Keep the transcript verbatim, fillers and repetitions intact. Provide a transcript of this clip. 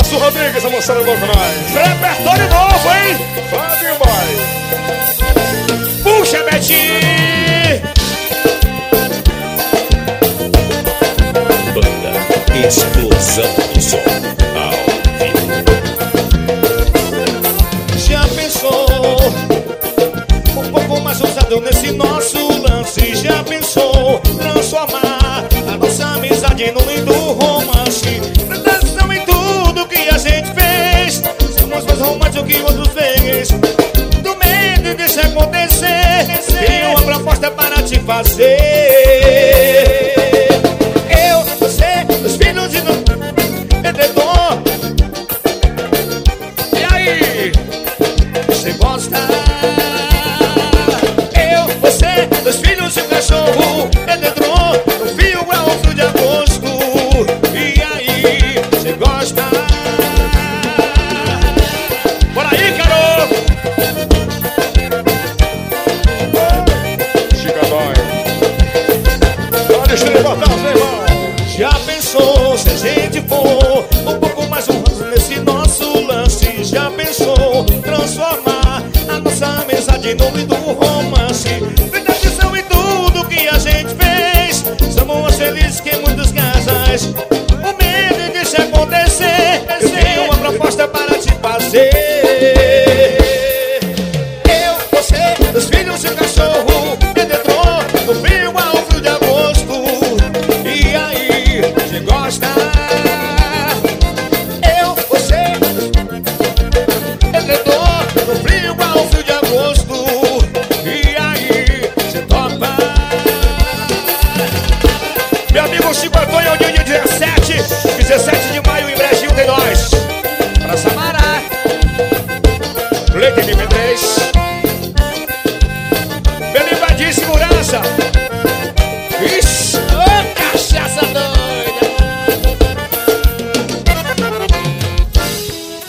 Márcio Rodrigues, a moçada do nós. Repertório novo, hein? Fábio Boy. Puxa, Betinho. Banda Explosão do Som ao vivo. Já pensou um pouco mais ousado nesse nosso lance? Já pensou transformar a nossa amizade num lindo romance? Presta atenção em tudo que a gente fez. Somos mais românticos que outros fez. Do medo deixa acontecer. Tenho uma proposta para te fazer. Eu, você, os filhos de novo. Entendedor. E aí? Você gosta? Eu, você, dois filhos e um cachorro. Entendedor. Um fio é outro de agosto. E aí? Você gosta? Bora aí, garoto! Chica Boy. Olha, Estrela Portal, meu irmão. Já pensou se a gente for um pouco mais honroso nesse nosso lance? Já pensou transformar a nossa amizade num lindo romance? Presta atenção em tudo que a gente fez. Somos mais felizes que muitos casais. O medo deixa acontecer. Eu tenho uma proposta para te fazer. Eu, você, os filhos e o cachorro. Entendeu? No frio ao frio de agosto. E aí, você gosta? Eu, você, entendeu? No frio ao frio de agosto. E aí, você topa? Meu amigo Chico Antônio, dia dezessete, dezessete de maio, em Brejinho tem nós. Pra Samará. Leite de